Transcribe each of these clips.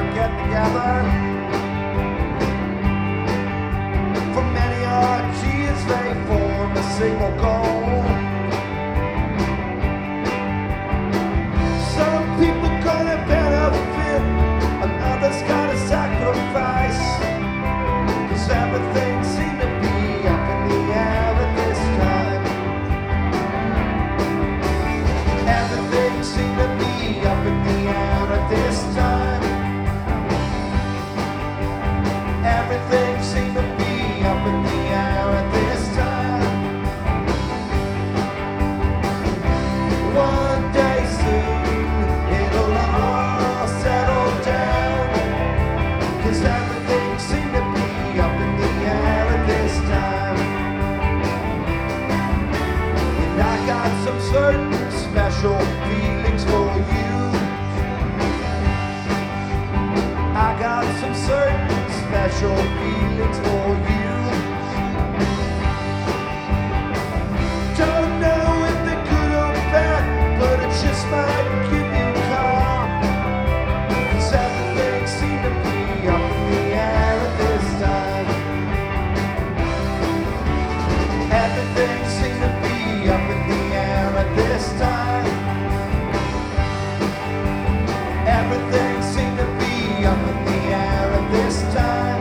get together. From many orgies they form a single goal. Some people gonna benefit, and others gotta sacrifice. 'Cause everything seemed to be up in the air at this time. Everything seemed to be up in the air at this time. Everything seemed to be up in the air at this time. One day soon it'll all settle down. 'Cause everything seemed to be up in the air at this time. And I got some certain special feelings for you. I got some certain special feelings for you. Don't know if they're good or bad, but it just might give you calm. 'Cause everything seemed to be up in the air at this time. Everything seemed to be up in the air at this time. Everything seemed to be up in the air at this time.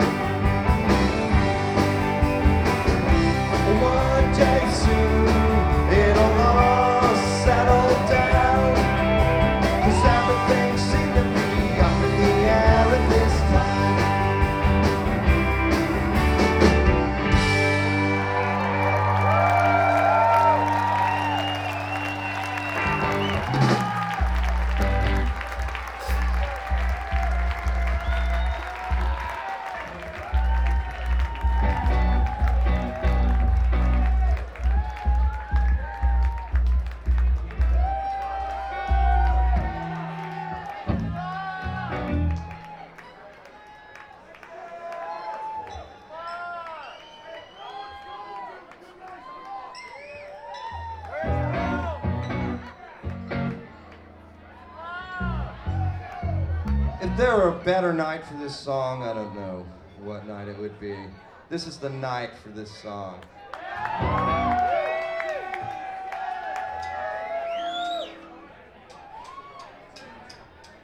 One day soon it'll all settle down. 'Cause everything seemed to be up in the air at this time. If there were a better night for this song, I don't know what night it would be. This is the night for this song.